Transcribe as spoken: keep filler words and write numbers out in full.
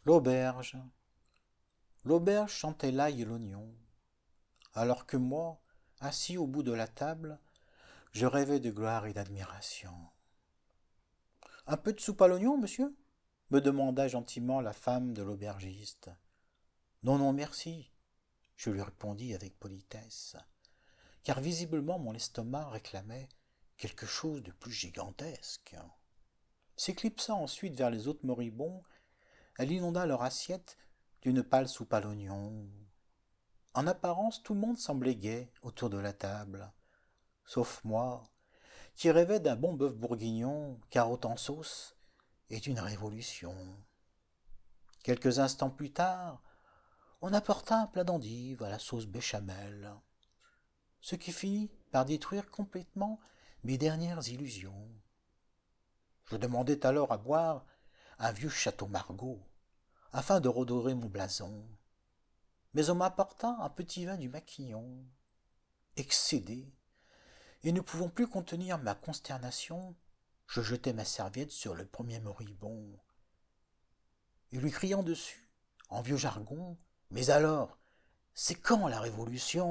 L'auberge. L'auberge chantait l'ail et l'oignon, alors que moi, assis au bout de la table, je rêvais de gloire et d'admiration. Un peu de soupe à l'oignon, monsieur me demanda gentiment la femme de l'aubergiste. Non, non, merci, je lui répondis avec politesse, car visiblement mon estomac réclamait quelque chose de plus gigantesque. S'éclipsant ensuite vers les autres moribonds, elle inonda leur assiette d'une pâle soupe à l'oignon. En apparence, tout le monde semblait gai autour de la table, sauf moi, qui rêvait d'un bon bœuf bourguignon, carotte en sauce, et d'une révolution. Quelques instants plus tard, on apporta un plat d'endives à la sauce béchamel, ce qui finit par détruire complètement mes dernières illusions. Je demandais alors à boire un vieux château Margaux, afin de redorer mon blason. Mais on m'apporta un petit vin du Maquignon. Excédé, et ne pouvant plus contenir ma consternation, je jetai ma serviette sur le premier moribond, et lui criant dessus, en vieux jargon, « Mais alors, c'est quand la Révolution ?»